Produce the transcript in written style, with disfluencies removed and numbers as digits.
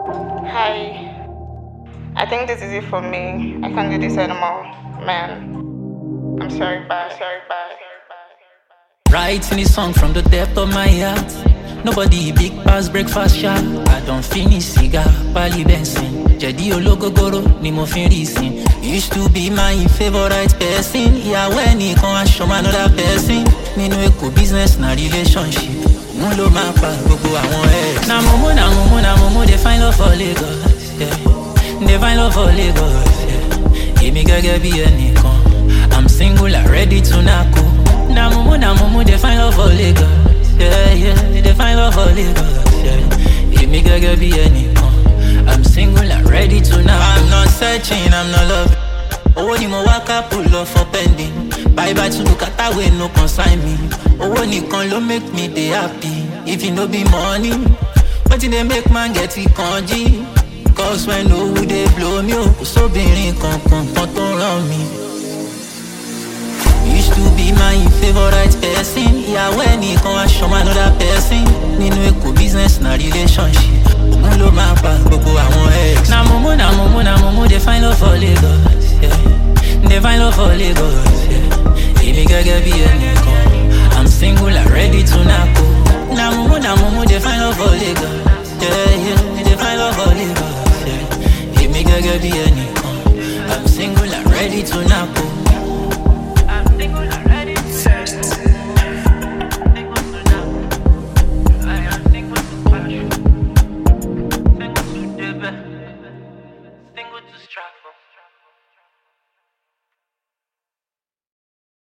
Hi. I think this is it for me. I can't do this anymore. Man. I'm sorry, bye. Writing this song from the depth of my heart. Nobody big pass breakfast sharp. I don't finish cigar, pali bensin. Jedi ologogoro ni mo fin reason. Used to be my favorite person. Yeah, when he come and show me another person. Nínú Èkó business na relationship. Mo lo ma pa gbogbo àwọn ex. Na mumu, they find love for Lagos. Yeah. They find love for Lagos. Yeah. Èmi gẹ́gẹ́ bí ẹnìkan. I'm single and ready to knack. Na mumu, they find love for Lagos. Yeah, they find love for Lagos. Yeah, me gẹ́gẹ́ bí ẹnìkan. I'm single and ready to now. I'm not searching, I'm not loving. Owó ni mo wá ká pull up for pending. Bye to Bukata wey no consign me. Owó nìkan ló make me dey happy. If you no be money, wetin dey make man get it kanji? Cause when owó dey blow me, kò sóbìnrin kankan kan tó ràn mí. Used to be my favorite person. Yeah, when he come and show me another person. Nínú Èkó business na relationship. Mo lo ma pa gbogbo àwọn ex. Na mumu, they find love for Lagos. Yeah. They find love for Lagos. Yeah. Èmi gẹ́gẹ́ bí ẹnìkan. I'm single and ready to